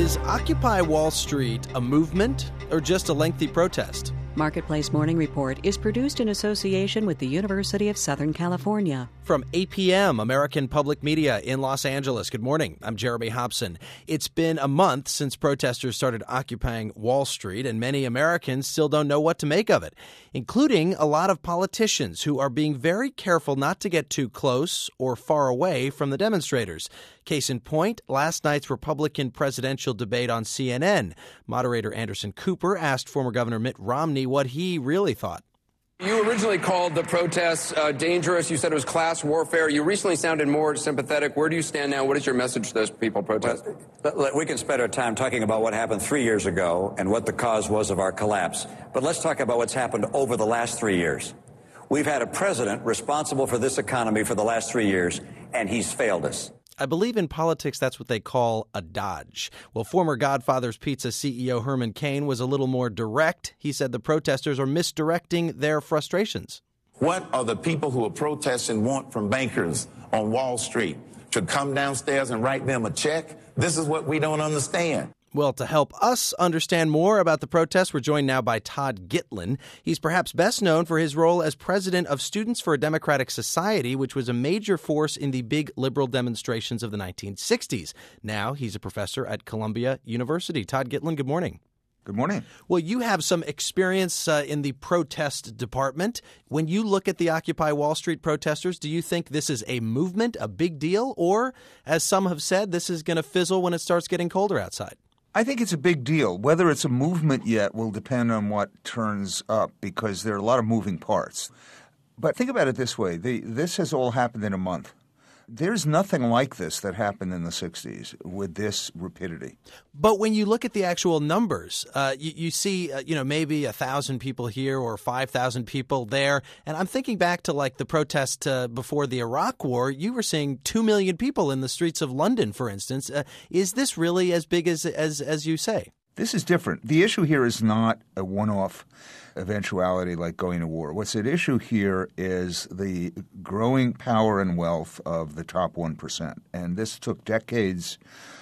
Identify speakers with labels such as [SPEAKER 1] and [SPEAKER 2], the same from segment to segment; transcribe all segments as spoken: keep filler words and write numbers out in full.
[SPEAKER 1] Is Occupy Wall Street a movement or just a lengthy protest?
[SPEAKER 2] Marketplace Morning Report is produced in association with the University of Southern California.
[SPEAKER 1] From A P M, American Public Media in Los Angeles. Good morning. I'm Jeremy Hobson. It's been a month since protesters started occupying Wall Street, and many Americans still don't know what to make of it, including a lot of politicians who are being very careful not to get too close or far away from the demonstrators. Case in point, last night's Republican presidential debate on C N N. Moderator Anderson Cooper asked former Governor Mitt Romney what he really thought.
[SPEAKER 3] You originally called the protests uh, dangerous. You said it was class warfare. You recently sounded more sympathetic. Where do you stand now? What is your message to those people protesting?
[SPEAKER 4] Well, we can spend our time talking about what happened three years ago and what the cause was of our collapse. But let's talk about what's happened over the last three years. We've had a president responsible for this economy for the last three years, and he's failed us.
[SPEAKER 1] I believe in politics that's what they call a dodge. Well, former Godfather's Pizza C E O Herman Cain was a little more direct. He said the protesters are misdirecting their frustrations.
[SPEAKER 5] What are the people who are protesting want from bankers on Wall Street? To come downstairs and write them a check? This is what we don't understand.
[SPEAKER 1] Well, to help us understand more about the protests, we're joined now by Todd Gitlin. He's perhaps best known for his role as president of Students for a Democratic Society, which was a major force in the big liberal demonstrations of the nineteen sixties. Now he's a professor at Columbia University. Todd Gitlin, good morning.
[SPEAKER 6] Good morning.
[SPEAKER 1] Well, you have some experience uh, in the protest department. When you look at the Occupy Wall Street protesters, do you think this is a movement, a big deal, or, as some have said, this is going to fizzle when it starts getting colder outside?
[SPEAKER 6] I think it's a big deal. Whether it's a movement yet will depend on what turns up because there are a lot of moving parts. But think about it this way. The, this has all happened in a month. There's nothing like this that happened in the sixties with this rapidity.
[SPEAKER 1] But when you look at the actual numbers, uh, you, you see, uh, you know, maybe a thousand people here or five thousand people there. And I'm thinking back to like the protest uh, before the Iraq War. You were seeing two million people in the streets of London, for instance. Uh, is this really as big as, as as you say?
[SPEAKER 6] This is different. The issue here is not a one-off eventuality like going to war. What's at issue here is the growing power and wealth of the top one percent. And this took decades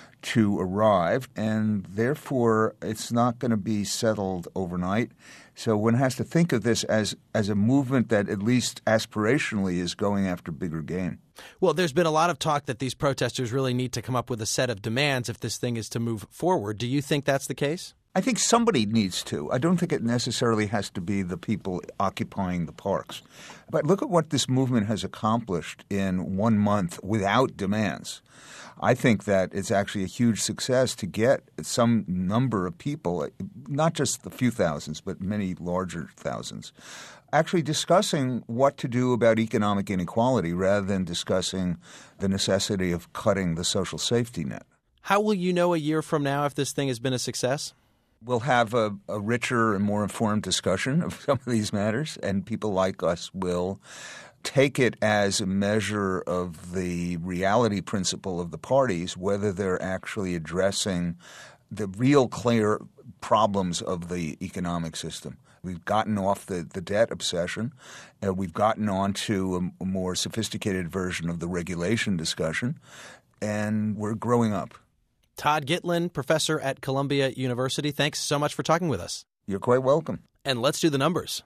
[SPEAKER 6] to arrive, and therefore it's not going to be settled overnight. So one has to think of this as, as a movement that at least aspirationally is going after bigger gain.
[SPEAKER 1] Well, there's been a lot of talk that these protesters really need to come up with a set of demands if this thing is to move forward. Do you think that's the case?
[SPEAKER 6] I think somebody needs to. I don't think it necessarily has to be the people occupying the parks. But look at what this movement has accomplished in one month without demands. I think that it's actually a huge success to get some number of people, not just a few thousands, but many larger thousands, actually discussing what to do about economic inequality rather than discussing the necessity of cutting the social safety net.
[SPEAKER 1] How will you know a year from now if this thing has been a success?
[SPEAKER 6] We'll have a, a richer and more informed discussion of some of these matters, and people like us will take it as a measure of the reality principle of the parties, whether they're actually addressing the real clear problems of the economic system. We've gotten off the, the debt obsession. Uh, we've gotten on to a, a more sophisticated version of the regulation discussion, and we're growing up.
[SPEAKER 1] Todd Gitlin, professor at Columbia University, thanks so much for talking with us.
[SPEAKER 6] You're quite welcome.
[SPEAKER 1] And let's do the numbers.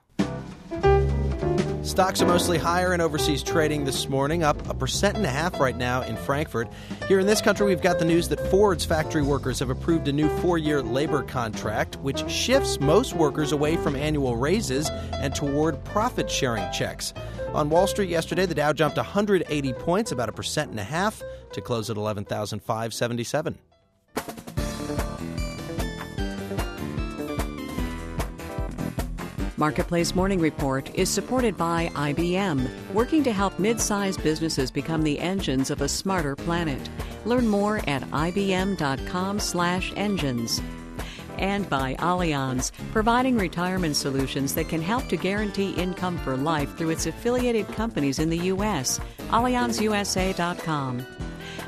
[SPEAKER 1] Stocks are mostly higher in overseas trading this morning, up a percent and a half right now in Frankfurt. Here in this country, we've got the news that Ford's factory workers have approved a new four-year labor contract, which shifts most workers away from annual raises and toward profit-sharing checks. On Wall Street yesterday, the Dow jumped one hundred eighty points, about a percent and a half, to close at eleven thousand five hundred seventy-seven.
[SPEAKER 2] Marketplace Morning Report is supported by I B M, working to help mid-sized businesses become the engines of a smarter planet. Learn more at ibm.com slash engines. And by Allianz, providing retirement solutions that can help to guarantee income for life through its affiliated companies in the U S. Allianz U S A dot com.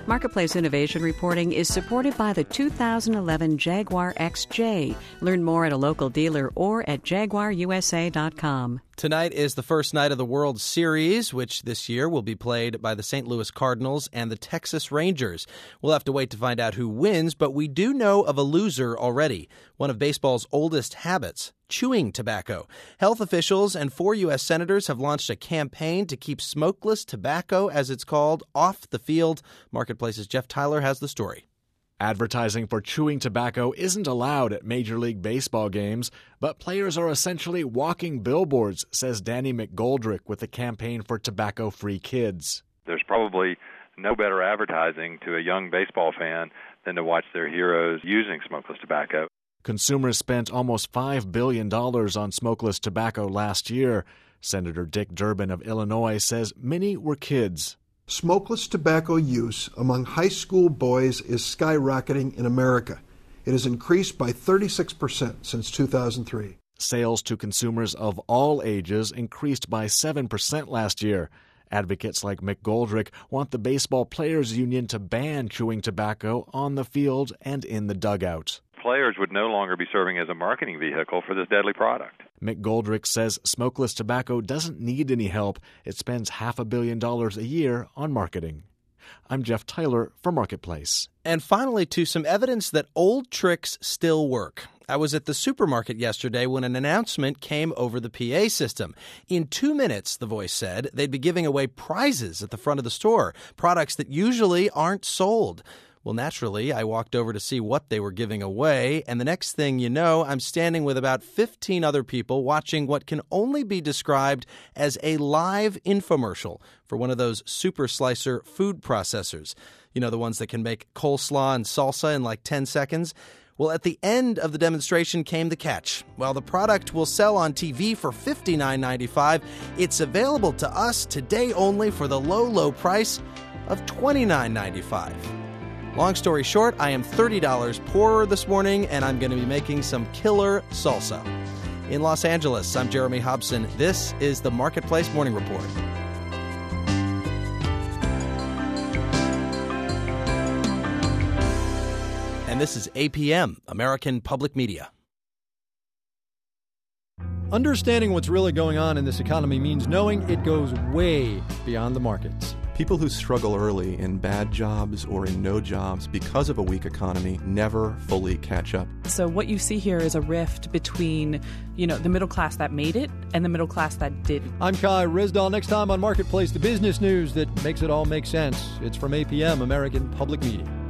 [SPEAKER 2] Marketplace Innovation Reporting is supported by the two thousand eleven Jaguar X J. Learn more at a local dealer or at jaguar u s a dot com.
[SPEAKER 1] Tonight is the first night of the World Series, which this year will be played by the Saint Louis Cardinals and the Texas Rangers. We'll have to wait to find out who wins, but we do know of a loser already. One of baseball's oldest habits, chewing tobacco. Health officials and four U S senators have launched a campaign to keep smokeless tobacco, as it's called, off the field. Marketplace's Jeff Tyler has the story.
[SPEAKER 7] Advertising for chewing tobacco isn't allowed at Major League Baseball games, but players are essentially walking billboards, says Danny McGoldrick with the Campaign for Tobacco-Free Kids.
[SPEAKER 8] There's probably no better advertising to a young baseball fan than to watch their heroes using smokeless tobacco.
[SPEAKER 7] Consumers spent almost five billion dollars on smokeless tobacco last year. Senator Dick Durbin of Illinois says many were kids.
[SPEAKER 9] Smokeless tobacco use among high school boys is skyrocketing in America. It has increased by thirty-six percent since two thousand three.
[SPEAKER 7] Sales to consumers of all ages increased by seven percent last year. Advocates like McGoldrick want the Baseball Players Union to ban chewing tobacco on the field and in the dugout.
[SPEAKER 8] Players would no longer be serving as a marketing vehicle for this deadly product.
[SPEAKER 7] McGoldrick says smokeless tobacco doesn't need any help. It spends half a billion dollars a year on marketing. I'm Jeff Tyler for Marketplace.
[SPEAKER 1] And finally, to some evidence that old tricks still work. I was at the supermarket yesterday when an announcement came over the P A system. In two minutes, the voice said, they'd be giving away prizes at the front of the store, products that usually aren't sold. Well, naturally, I walked over to see what they were giving away, and the next thing you know, I'm standing with about fifteen other people watching what can only be described as a live infomercial for one of those super slicer food processors. You know, the ones that can make coleslaw and salsa in like ten seconds? Well, at the end of the demonstration came the catch. While the product will sell on T V for fifty-nine ninety-five, it's available to us today only for the low, low price of twenty-nine ninety-five. Long story short, I am thirty dollars poorer this morning, and I'm going to be making some killer salsa. In Los Angeles, I'm Jeremy Hobson. This is the Marketplace Morning Report. And this is A P M, American Public Media.
[SPEAKER 10] Understanding what's really going on in this economy means knowing it goes way beyond the markets.
[SPEAKER 11] People who struggle early in bad jobs or in no jobs because of a weak economy never fully catch up.
[SPEAKER 12] So what you see here is a rift between, you know, the middle class that made it and the middle class that didn't.
[SPEAKER 10] I'm Kai Rizdal. Next time on Marketplace, the business news that makes it all make sense. It's from A P M, American Public Media.